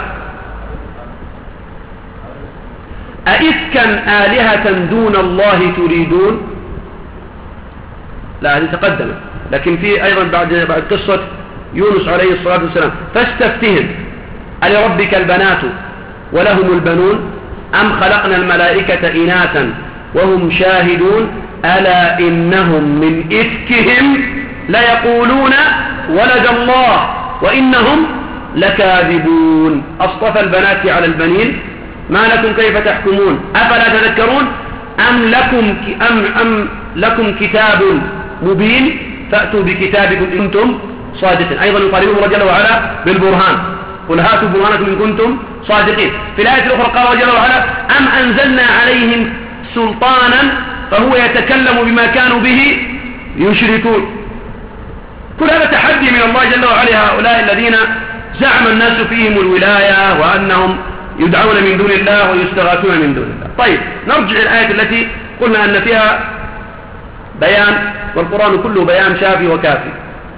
أئفكا آلهة دون الله تريدون. لا هذه تقدمت، لكن في أيضا بعد بعد قصة يونس عليه الصلاة والسلام فاستفتهم ألربك البنات ولهم البنون أم خلقنا الملائكة إناثا وهم شاهدون ألا إنهم من إفكهم ليقولون ولد الله وإنهم لكاذبون أصطفى البنات على البنين ما لكم كيف تحكمون أفلا تذكرون أم لكم, أم أم لكم كتاب مبين فأتوا بكتابكم إن كنتم صادقين. أيضا يطالبهم الله جل وعلا بالبرهان قل هاتوا برهانكم إن كنتم صادقين. في الآية الأخرى قال الله جل وعلا أم أنزلنا عليهم سلطانا فهو يتكلم بما كانوا به يشركون. كل هذا تحدي من الله جل وعلا هؤلاء الذين زعم الناس فيهم الولاية وأنهم يدعون من دون الله ويستغاثون من دون الله. طيب نرجع الآية التي قلنا أن فيها بيان، والقرآن كله بيان شافي وكافي.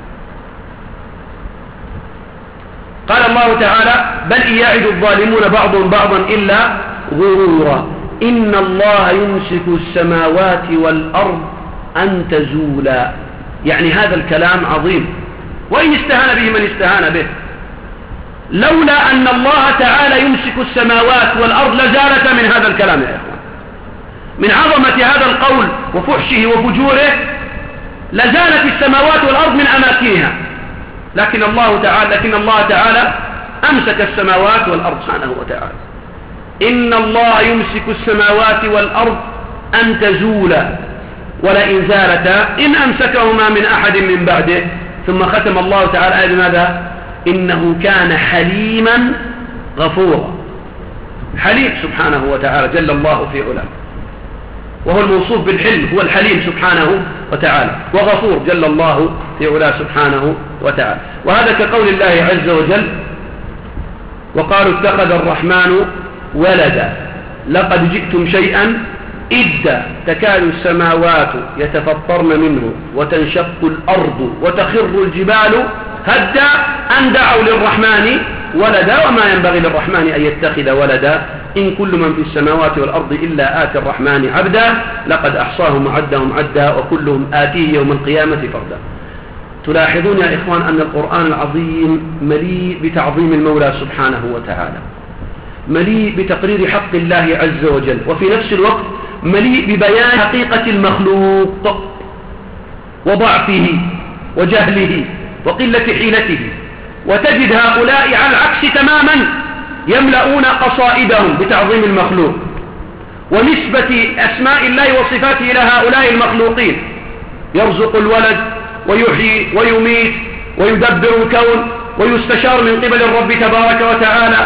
قال الله تعالى بل يعد الظالمون بعضهم بعضا إلا غرورا إن الله يمسك السماوات والأرض أن تزولا. يعني هذا الكلام عظيم، وإن استهان به من استهان به. لولا أن الله تعالى يمسك السماوات والأرض لزالت من هذا الكلام يا إخوان. من عظمة هذا القول وفحشه وفجوره لزالت السماوات والأرض من أماكنها، لكن الله تعالى لكن الله تعالى أمسك السماوات والأرض سبحانه وتعالى. إن الله يمسك السماوات والأرض أن تزولا ولئن زالتا إن أمسكهما من أحد من بعده. ثم ختم الله تعالى آية بماذا؟ إنه كان حليما غفورا. حليم سبحانه وتعالى جل الله في علاه، وهو الموصوف بالحلم هو الحليم سبحانه وتعالى، وغفور جل الله في علاه سبحانه وتعالى. وهذا كقول الله عز وجل وقالوا اتخذ الرحمن ولدا لقد جئتم شيئا إدا تكاد السماوات يتفطرن منه وتنشق الأرض وتخر الجبال هدا أن دعوا للرحمن ولدا وما ينبغي للرحمن أن يتخذ ولدا إن كل من في السماوات والأرض إلا آتي الرحمن عبدا لقد أحصاهم وعدهم عدا وكلهم آتيه يوم القيامة فردا. تلاحظون يا إخوان أن القرآن العظيم مليء بتعظيم المولى سبحانه وتعالى، مليء بتقرير حق الله عز وجل، وفي نفس الوقت مليء ببيان حقيقة المخلوق وضعفه وجهله وقلة حيلته. وتجد هؤلاء على العكس تماما يملؤون قصائدهم بتعظيم المخلوق ونسبة أسماء الله وصفاته إلى هؤلاء المخلوقين. يرزق الولد ويحيي ويميت ويدبر الكون ويستشار من قبل الرب تبارك وتعالى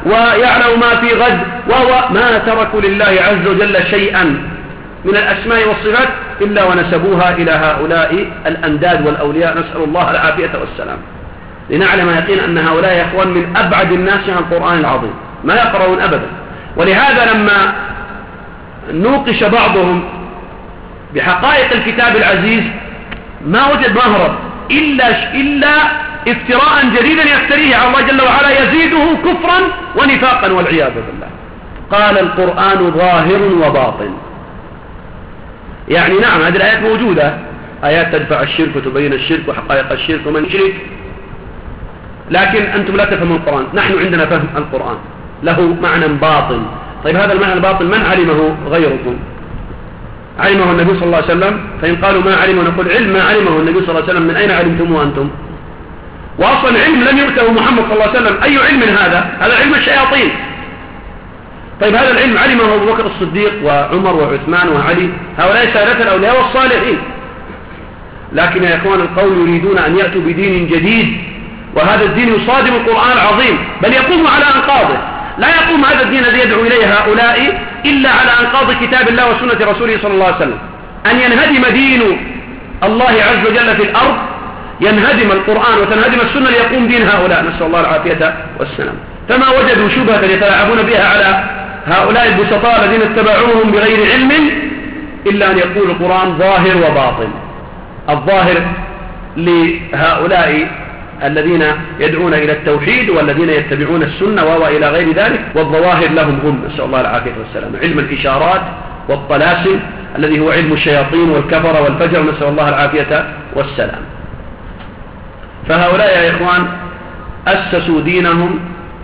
ويعلم ما في غد، وهو ما تركوا لله عز وجل شيئا من الأسماء والصفات إلا ونسبوها إلى هؤلاء الأنداد والأولياء، نسأل الله العافية والسلام. لنعلم يقين أن هؤلاء يا إخوان من أبعد الناس عن القرآن العظيم، ما يقرؤون أبدا. ولهذا لما نوقش بعضهم بحقائق الكتاب العزيز ما وجد مهرب إلا, إلا افتراء جديدا يفتريه على الله جل وعلا يزيده كفرا ونفاقا والعياذ بالله. قال القرآن ظاهر وباطن، يعني نعم هذه الآيات موجودة، آيات تدفع الشرك وتبين الشرك وحقائق الشرك ومن شرك، لكن أنتم لا تفهمون القرآن، نحن عندنا فهم القرآن له معنى باطن. طيب هذا المعنى الباطن من علمه غيركم؟ علمه النبي صلى الله عليه وسلم، فإن قالوا ما علمه نقول علم ما علمه النبي صلى الله عليه وسلم، من أين علمتموه أنتم؟ وأصلا العلم لم يؤته محمد صلى الله عليه وسلم، أي علم هذا؟ هذا علم الشياطين. طيب هذا العلم علمه أبو بكر الصديق وعمر وعثمان وعلي، هؤلاء سادة الأولياء والصالحين. لكن يا إخوان القوم يريدون أن يأتوا بدين جديد، وهذا الدين يصادم القرآن العظيم بل يقوم على أنقاضه. لا يقوم هذا الدين الذي يدعو إليه هؤلاء إلا على أنقاض كتاب الله وسنة رسوله صلى الله عليه وسلم. أن ينهدم دين الله عز وجل في الأرض، ينهدم القرآن وتنهدم السنة ليقوم دين هؤلاء، نسأل الله العافية والسلام. فما وجدوا شبهة يتلاعبون بها على هؤلاء البسطاء الذين اتبعوهم بغير علم إلا أن يقول القرآن ظاهر وباطن. الظاهر لهؤلاء الذين يدعون إلى التوحيد والذين يتبعون السنة وهو إلى غير ذلك، والظواهر لهم هم، نسأل الله العافية والسلام. علم الإشارات والطلاسم الذي هو علم الشياطين والكفر والفجر، نسأل الله العافية والسلام. فهؤلاء يا إخوان أسسوا دينهم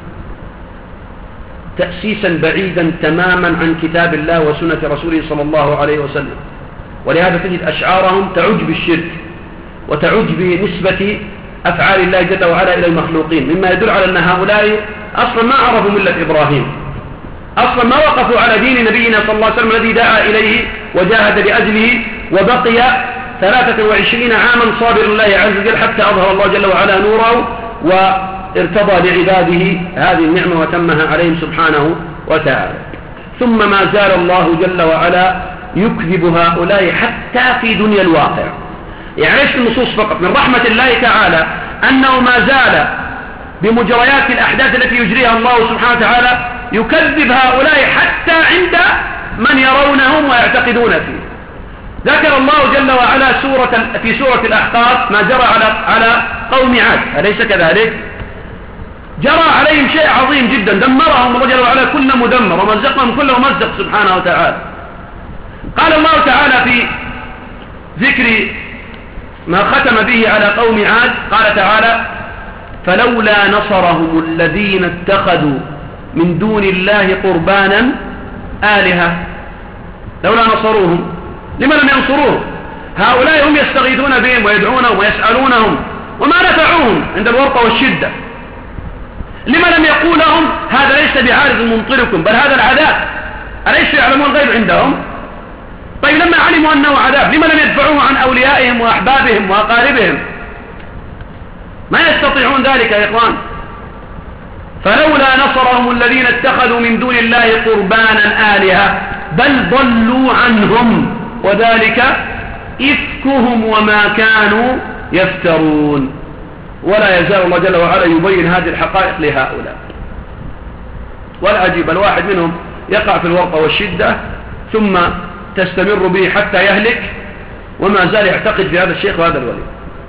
تأسيسا بعيدا تماما عن كتاب الله وسنة رسوله صلى الله عليه وسلم، ولهذا تجد أشعارهم تعج بالشرك وتعج بنسبة أفعال الله جل وعلا إلى المخلوقين، مما يدل على أن هؤلاء أصلا ما عرفوا ملة إبراهيم، أصلا ما وقفوا على دين نبينا صلى الله عليه وسلم الذي دعا إليه وجاهد لأجله وبقي ثلاثة وعشرين عاما صابر الله عز وجل حتى أظهر الله جل وعلا نوره وارتضى لعباده هذه النعمة وتمها عليهم سبحانه وتعالى. ثم ما زال الله جل وعلا يكذب هؤلاء حتى في دنيا الواقع. يعني ليس النصوص فقط، من رحمة الله تعالى أنه ما زال بمجريات الأحداث التي يجريها الله سبحانه وتعالى يكذب هؤلاء حتى عند من يرونهم ويعتقدون فيه. ذكر الله جل وعلا سورة في سورة الأحقاف ما جرى على على قوم عاد، أليس كذلك؟ جرى عليهم شيء عظيم جدا، دمرهم الله جل وعلا كل مدمر ومزقهم كل ممزق سبحانه وتعالى. قال الله تعالى في ذكر ما ختم به على قوم عاد، قال تعالى: فلولا نصرهم الذين اتخذوا من دون الله قربانا آلهة. لولا نصروهم، لما لم ينصروهم؟ هؤلاء هم يستغيثون بهم ويدعونهم ويسألونهم وما نفعوهم عند الورطة والشدة. لما لم يقول لهم هذا ليس بعارض ممطركم بل هذا العذاب؟ أليس يعلمون الغيب عندهم؟ طيب لما علموا أنه عذاب لما لم يدفعوه عن أوليائهم وأحبابهم وأقاربهم؟ ما يستطيعون ذلك يا إخوان. فلولا نصرهم الذين اتخذوا من دون الله قربانا آلهة بل ضلوا عنهم وذلك إفكهم وما كانوا يفترون. ولا يزال الله جل وعلا يبين هذه الحقائق لهؤلاء. والعجيب الواحد منهم يقع في الورطة والشدة ثم تستمر به حتى يهلك وما زال يعتقد في هذا الشيخ وهذا الولي.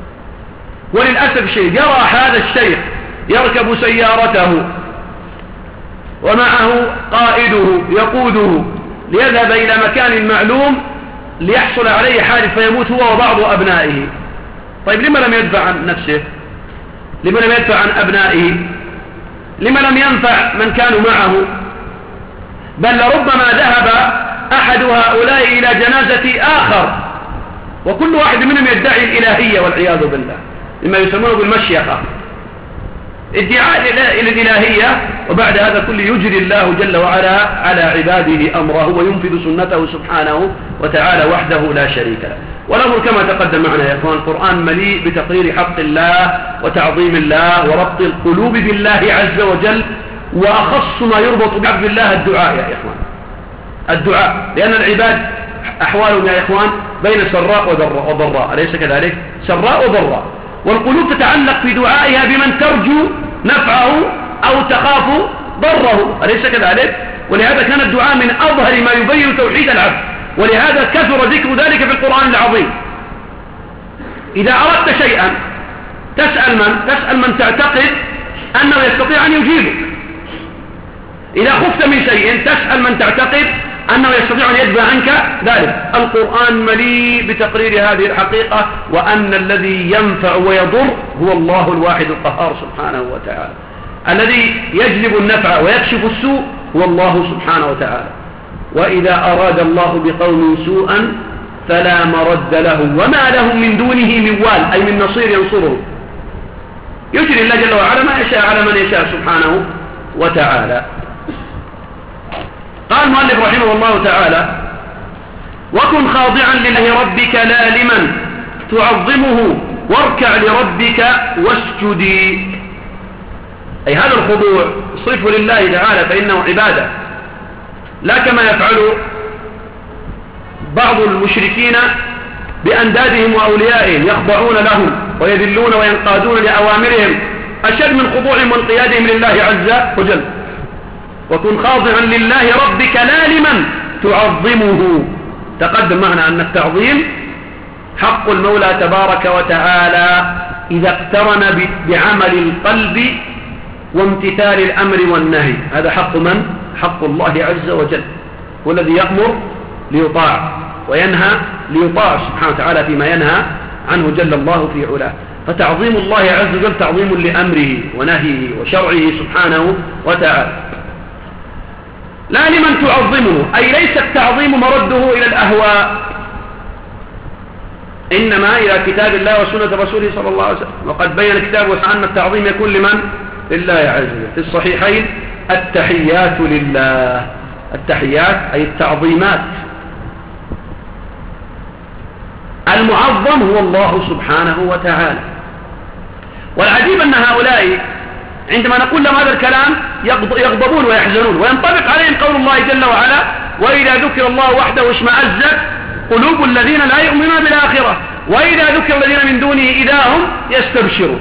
وللأسف شيء يرى هذا الشيخ يركب سيارته ومعه قائده يقوده ليذهب إلى مكان معلوم ليحصل عليه حادث فيموت هو وبعض أبنائه. طيب لما لم يدفع عن نفسه؟ لما لم يدفع عن أبنائه؟ لما لم ينفع من كانوا معه؟ بل لربما ذهب أحد هؤلاء إلى جنازة آخر وكل واحد منهم يدعي الإلهية والعياذ بالله، مما يسمونه بالمشيخة، ادعاء إلى الإلهية، وبعد هذا كله يجري الله جل وعلا على عباده أمره وينفذ سنته سبحانه وتعالى وحده لا شريك له. والأمر كما تقدم معنا يا إخوان القرآن مليء بتقرير حق الله وتعظيم الله وربط القلوب بالله عز وجل وأخص ما يربط بعبد الله الدعاء يا إخوان، الدعاء، لأن العباد أحوالهم يا إخوان بين سراء وضراء, وضراء أليس كذلك؟ سراء وضراء، والقلوب تتعلق في دعائها بمن ترجو نفعه أو تخاف ضره، أليس كذلك؟ ولهذا كان الدعاء من أظهر ما يبين توحيد العبد، ولهذا كثر ذكر ذلك في القرآن العظيم. إذا أردت شيئا تسأل من؟ تسأل من تعتقد أنه يستطيع أن يجيبك. إذا خفت من شيء تسأل من تعتقد أنه يستطيع أن يدفع عنك ذلك. القرآن مليء بتقرير هذه الحقيقة، وأن الذي ينفع ويضر هو الله الواحد القهار سبحانه وتعالى. الذي يجلب النفع ويكشف السوء هو الله سبحانه وتعالى. وإذا أراد الله بقوم سوءا فلا مرد له وما لهم من دونه من وال، أي من نصير ينصره. يجري الله جل وعلا ما يشاء على من يشاء سبحانه وتعالى. قال المؤلف رحمه الله تعالى: وكن خاضعا لله ربك لالما تعظمه واركع لربك واسجدي. أي هذا الخضوع صرفه لله تعالى فإنه عبادة، لا كما يفعل بعض المشركين بأندادهم وأوليائهم، يخضعون لهم ويذلون وينقادون لأوامرهم أشد من خضوعهم وانقيادهم لله عز وجل. وكن خاضعا لله ربك لالما تعظمه. تقدم معنا أن التعظيم حق المولى تبارك وتعالى إذا اقترن بعمل القلب وامتثال الأمر والنهي. هذا حق من؟ حق الله عز وجل، هو الذي يأمر ليطاع وينهى ليطاع سبحانه وتعالى فيما ينهى عنه جل الله في علاه. فتعظيم الله عز وجل تعظيم لأمره ونهيه وشرعه سبحانه وتعالى. لا لمن تعظمه، أي ليس التعظيم مرده إلى الأهواء، إنما إلى كتاب الله وسنة رسوله صلى الله عليه وسلم. وقد بين الكتاب وسألنا التعظيم يكون لمن؟ لله عز وجل. في الصحيحين: التحيات لله. التحيات أي التعظيمات. المعظم هو الله سبحانه وتعالى. والعجيب أن هؤلاء عندما نقول لهم هذا الكلام يغضبون ويحزنون، وينطبق عليهم قول الله جل وعلا: وإذا ذكر الله وحده اشمأزت قلوب الذين لا يؤمنون بالآخرة وإذا ذكر الذين من دونه إذا هم يستبشرون.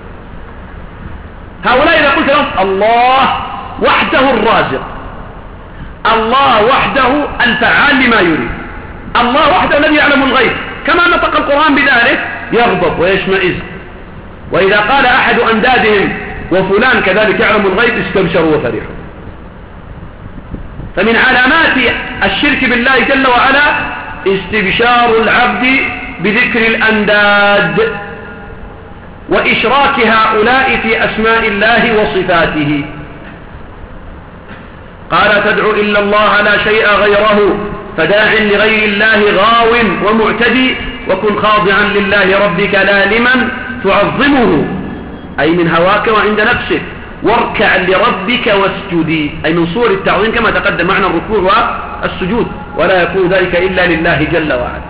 هؤلاء إذا قلت لهم الله وحده الرازق، الله وحده الفعال لما يريد، الله وحده الذي يعلم الغيب، كما نطق القرآن بذلك، يغضب ويشمئز. وإذا قال أحد أندادهم وفلان كذلك يعلم الغيب استبشروا وفرحوا. فمن علامات الشرك بالله جل وعلا استبشار العبد بذكر الأنداد وإشراك هؤلاء في أسماء الله وصفاته. قال: تدعو إلا الله لا شيء غيره فداع لغير الله غاو ومعتدي. وكن خاضعا لله ربك لالما تعظمه، أي من هواك وعند نفسك. واركع لربك واسجدي، أي من صور التعظيم كما تقدم معنى الركوع والسجود، ولا يكون ذلك إلا لله جل وعلا.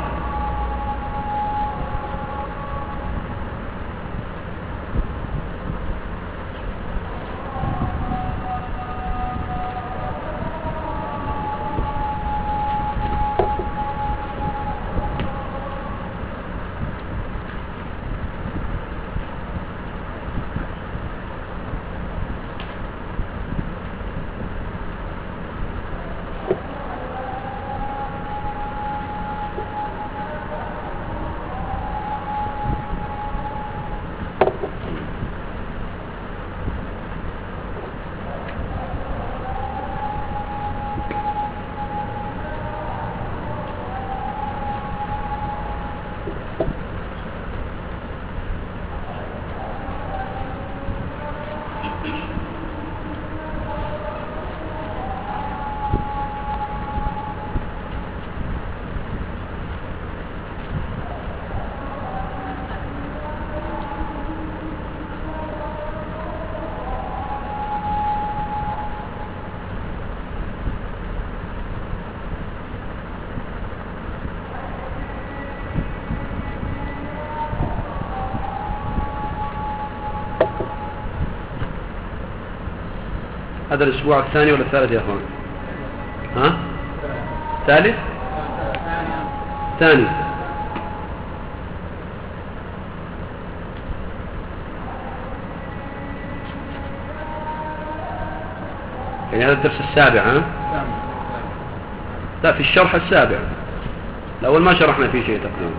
هذا الأسبوع الثاني ولا الثالث يا أخوان؟ ها؟ ثالث؟ ثاني. يعني هذا الدرس السابع ها؟ لا في الشرح السابع، الأول ما شرحنا فيه شيء تقريبا.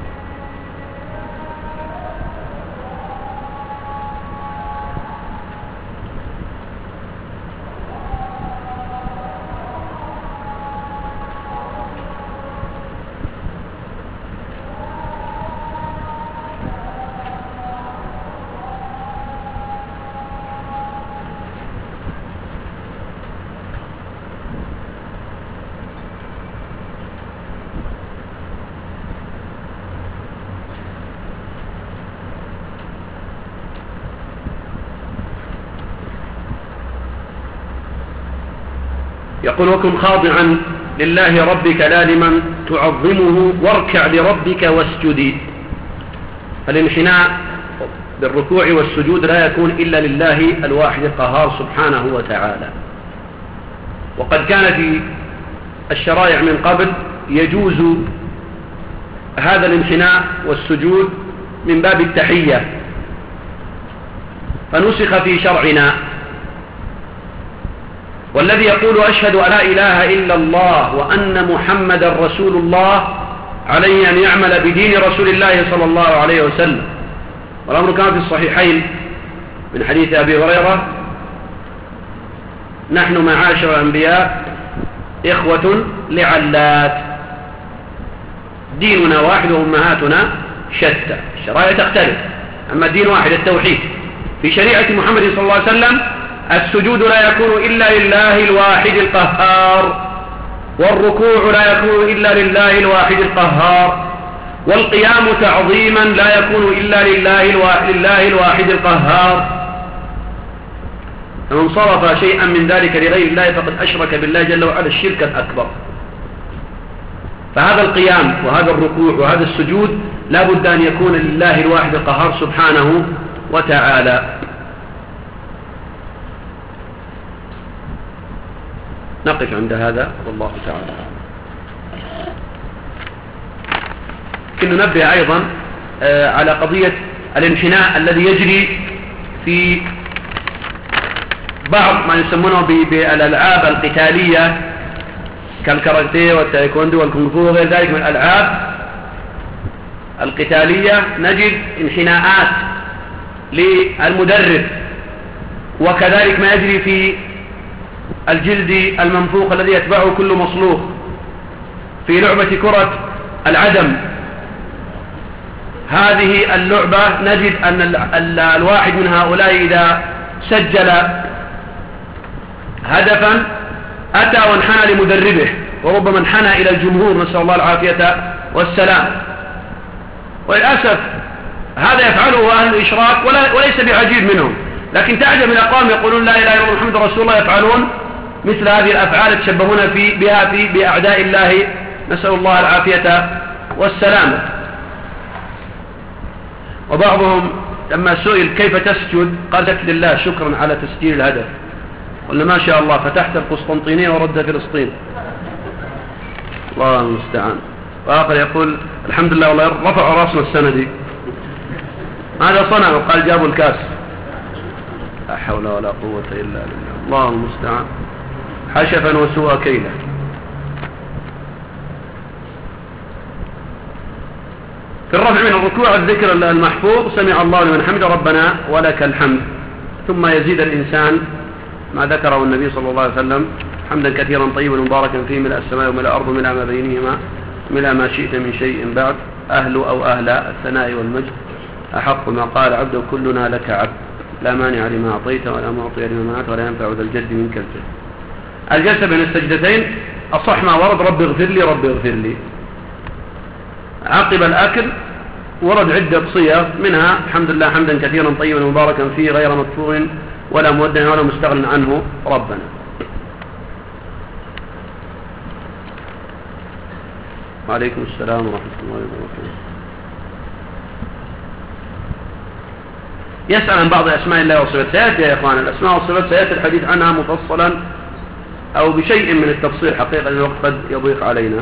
يقول وكن خاضعا لله ربك لازما تعظمه واركع لربك واسجدي. فالانحناء بالركوع والسجود لا يكون إلا لله الواحد القهار سبحانه وتعالى. وقد كان في الشرائع من قبل يجوز هذا الانحناء والسجود من باب التحية، فنسخ في شرعنا. والذي يقول أشهد أن لا إله إلا الله وأن محمدا رسول الله عليه أن يعمل بدين رسول الله صلى الله عليه وسلم. والأمر كان في الصحيحين من حديث أبي هريرة: نحن معاشر الأنبياء إخوة لعلات، ديننا واحد وأمهاتنا شتى. الشرائع تختلف، أما الدين واحد التوحيد. في شريعة محمد صلى الله عليه وسلم السجود لا يكون إلا لله الواحد القهار، والركوع لا يكون إلا لله الواحد القهار، والقيام تعظيما لا يكون إلا لله لله الواحد القهار. فمن صرف شيئا من ذلك لغير الله فقد أشرك بالله جل وعلا الشرك الأكبر. فهذا القيام وهذا الركوع وهذا السجود لا بد أن يكون لله الواحد القهار سبحانه وتعالى. نقف عند هذا والله تعالى. لكن ننبه أيضا على قضية الانحناء الذي يجري في بعض ما يسمونه بالألعاب القتالية كالكاراتيه والتايكوندو والكونغ فو وغير ذلك من الألعاب القتالية. نجد انحناءات للمدرب، وكذلك ما يجري في الجلد المنفوخ الذي يتبعه كل مصلوخ. في لعبة كرة العدم هذه اللعبة نجد أن الواحد من هؤلاء إذا سجل هدفا أتى وانحنى لمدربه، وربما انحنى إلى الجمهور، نسأل الله العافية والسلام. وللأسف هذا يفعله أهل الإشراك وليس بعجيب منهم، لكن تعجب من أقوام يقولون لا إله إلا الله محمد رسول الله يفعلون مثل هذه الأفعال يتشبهون في بها في بأعداء الله، نسأل الله العافية والسلامة. وبعضهم لما سئل كيف تسجد قال لك لله شكرا على تسجيل الهدف. قلنا ما شاء الله فتحت القسطنطينية ورد فلسطين، الله المستعان. وآخر يقول الحمد لله والله رفعوا راسنا السنة دي. ماذا صنعوا؟ قال جابوا الكاس. لا حول ولا قوة إلا بالله، الله المستعان. حشفا وسوء كيلا. في الرفع من الركوع الذكر المحفوظ سمع الله لمن حمد ربنا ولك الحمد، ثم يزيد الإنسان ما ذكره النبي صلى الله عليه وسلم: حمدا كثيرا طيبا مباركا فيه ملء السماء وملء الأرض وملء ما بينهما ملء ما شئت من شيء بعد، أهل أو أهل الثناء والمجد أحق ما قال عبد كلنا لك عبد، لا مانع لما أعطيت ولا معطي لما منعت ولا ينفع ذا الجد منك الجد. الجلسة بين السجدتين أصح ما ورد رب اغفر لي رب اغفر لي. عقب الأكل ورد عدة صيغ، منها الحمد لله حمدا كثيرا طيبا مباركا فيه غير مدفوع ولا مودع ولا مستغن عنه ربنا. وعليكم السلام ورحمة الله وبركاته. يسأل عن بعض أسماء الله وصفاته. سيأتي يا إخوان الأسماء والصفات سيأتي الحديث عنها مفصلا أو بشيء من التفصيل، حقيقة الوقت قد يضيق علينا.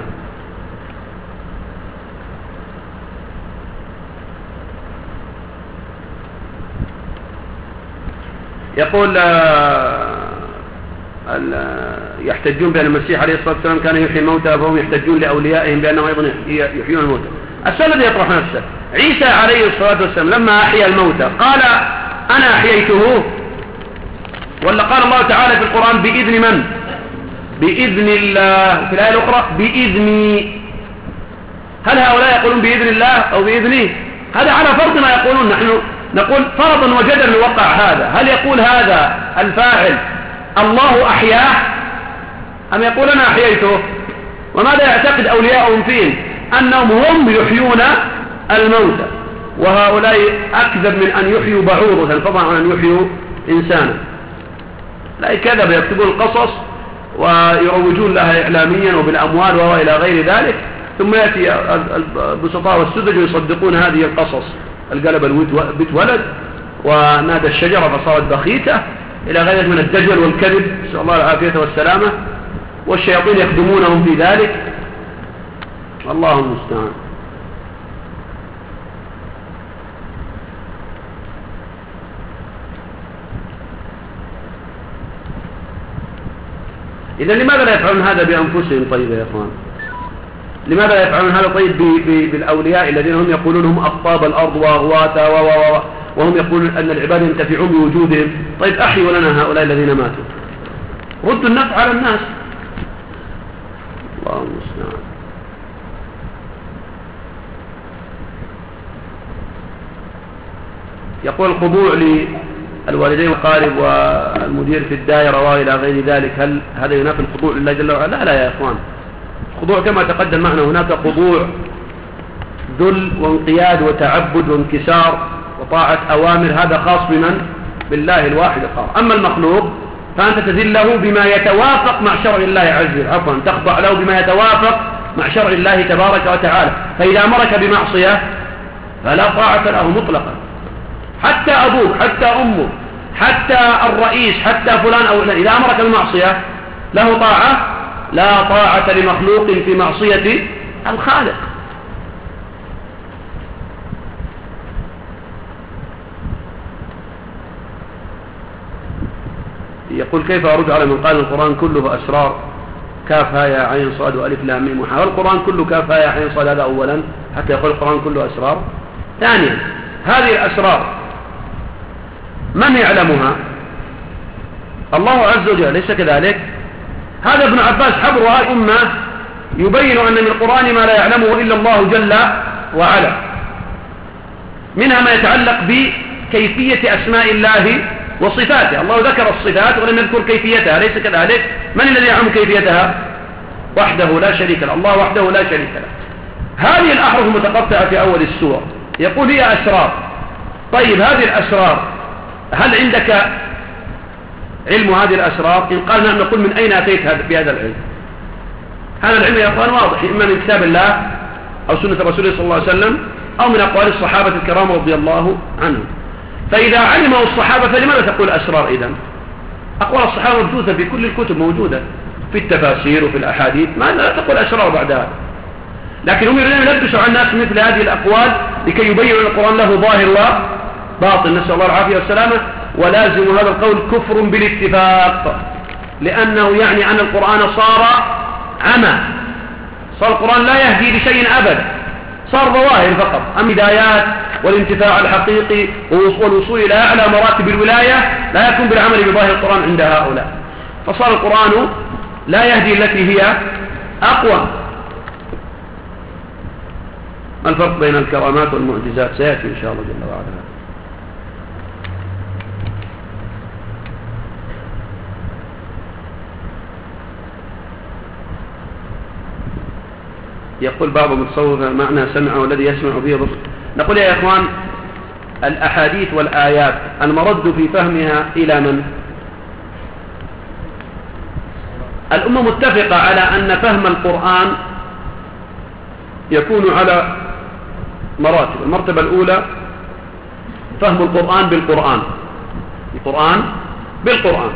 يقول يحتجون بأن المسيح عليه الصلاة والسلام كان يحيي الموتى، فهم يحتجون لأوليائهم بأنهم أيضا يحيون الموتى. السؤال الذي يطرح نفسه، عيسى عليه الصلاة والسلام لما أحيا الموتى قال أنا أحييته، ولا قال الله تعالى في القرآن بإذن من؟ بإذن الله، في الآية الأخرى بإذني. هل هؤلاء يقولون بإذن الله أو بإذنه؟ هذا على فرض ما يقولون. نحن نقول فرضا وجدلا وقع هذا، هل يقول هذا الفاعل الله أحياه أم يقول أنا أحييته؟ وماذا يعتقد أولياؤهم فيه؟ أنهم هم يحيون الموتى، وهؤلاء أكذب من أن يحيوا بعوضة طبعا عن أن يحيوا إنسانا. لا كذب، يكتبون القصص ويروجون لها إعلاميا وبالأموال وإلى غير ذلك، ثم يأتي البسطاء والسذج ويصدقون هذه القصص. القلب البيت ولد ونادى الشجرة فصارت بخيتة إلى غير من الدجل والكذب، نسأل الله العافية والسلامة، والشياطين يخدمونهم في ذلك، الله المستعان. إذا لماذا لا يفعلون هذا بأنفسهم؟ طيب يا إخوان، لماذا لا يفعلون هذا طيب بالأولياء الذين هم يقولون هم أقطاب الأرض وأغواتها و وهم يقولون أن العباد ينتفعون بوجودهم؟ طيب أحيوا لنا هؤلاء الذين ماتوا، ردوا النفع على الناس، الله المستعان. يقول الخضوع للوالدين والقارب والمدير في الدائرة وإلى غير ذلك، هل هذا ينافي الخضوع لله جل وعلا؟ لا لا يا إخوان، الخضوع كما تقدم معنا هناك خضوع ذل وانقياد وتعبد وانكسار وطاعة أوامر، هذا خاص بمن؟ بالله الواحد القهار. أما المخلوق فأنت تذل له بما يتوافق مع شرع الله عز وجل، عفوا تخضع له بما يتوافق مع شرع الله تبارك وتعالى. فإذا أمرك بمعصية فلا طاعة له مطلقا، حتى أبوك حتى أمك حتى الرئيس حتى فلان أو إذا أمرك بمعصية له طاعة؟ لا طاعة لمخلوق في معصية الخالق. يقول كيف أرد على من قال القرآن كله أسرار، كاف ها يا عين صاد وألف لام ميم وحاء؟ القرآن كله كاف ها يا عين صاد، هذا أولا حتى يقول القرآن كله أسرار. ثانيا هذه الأسرار من يعلمها؟ الله عز وجل، ليس كذلك؟ هذا ابن عباس حبر هذه الأمة يبين أن من القرآن ما لا يعلمه إلا الله جل وعلا، منها ما يتعلق بكيفية أسماء الله وصفاته. الله ذكر الصفات ولم يذكر كيفيتها، ليس كذلك؟ من الذي يعلم كيفيتها؟ وحده لا شريك له، الله وحده لا شريك له. هذه الأحرف المتقطعة في أول السور يقول هي أسرار. طيب هذه الأسرار هل عندك علم هذه الأسرار؟ إن قال نعم نقول من أين أتيت بهذا العلم؟ هذا العلم يا أخوان واضح، إما من كتاب الله أو سنة رسوله صلى الله عليه وسلم أو من أقوال الصحابة الكرام رضي الله عنهم. فإذا علموا الصحابة فلماذا تقول أسرار إذن؟ أقوال الصحابة موجودة في كل الكتب، موجودة في التفاسير وفي الأحاديث، ماذا لا تقول أسرار بعد هذا؟ لكن هم يريدون يلبسوا على الناس مثل هذه الأقوال لكي يبينوا القرآن له ظاهر وباطن، نسأل الله العافية والسلامة. ولازم هذا القول كفر بالاتفاق، لأنه يعني أن القرآن صار عمى، صار القرآن لا يهدي لشيء أبدا، صار ظواهر فقط، أم هدايات والانتفاع الحقيقي والوصول إلى أعلى مراتب الولاية لا يكون بالعمل بظاهر القرآن عند هؤلاء. فصار القرآن لا يهدي التي هي أقوى. ما الفرق بين الكرامات والمعجزات؟ سيأتي إن شاء الله جل وعلا. يقول بعض المتصوف معنى سمعه الذي يسمع به بصر. نقول يا إخوان الأحاديث والآيات المرد في فهمها إلى من؟ الأمة متفقة على أن فهم القرآن يكون على مراتب. المرتبة الأولى فهم القرآن بالقرآن، القرآن بالقرآن.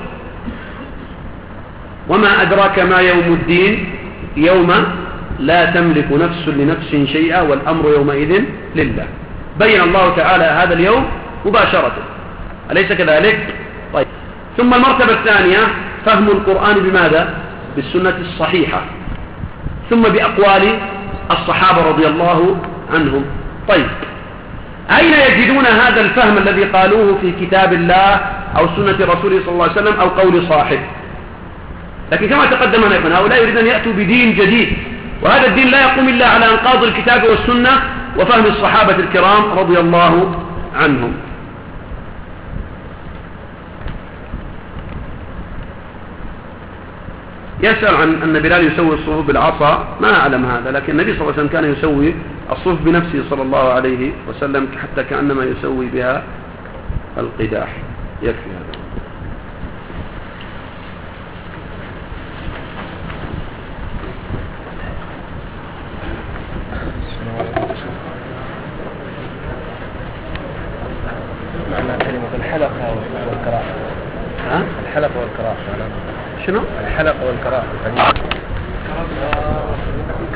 وما أدراك ما يوم الدين، يوم لا تملك نفس لنفس شيئا والأمر يومئذ لله. بين الله تعالى هذا اليوم مباشرة، أليس كذلك؟ طيب. ثم المرتبة الثانية فهم القرآن بماذا؟ بالسنة الصحيحة، ثم بأقوال الصحابة رضي الله عنهم. طيب، أين يجدون هذا الفهم الذي قالوه في كتاب الله أو سنة رسوله صلى الله عليه وسلم أو قول صاحب؟ لكن كما تقدم هنا هؤلاء يريدون أن يأتوا بدين جديد، وهذا الدين لا يقوم إلا على أنقاض الكتاب والسنة وفهم الصحابة الكرام رضي الله عنهم. يسأل عن أن بلال يسوي الصفوف بالعصا، ما أعلم هذا، لكن النبي صلى الله عليه وسلم كان يسوي الصفوف بنفسه صلى الله عليه وسلم، حتى كأنما يسوي بها القداح. يكفي هذا. معنى كلمة الحلقة والقراءة. ها؟ الحلقة والقراءة. شنو؟ الحلقة والقراءة.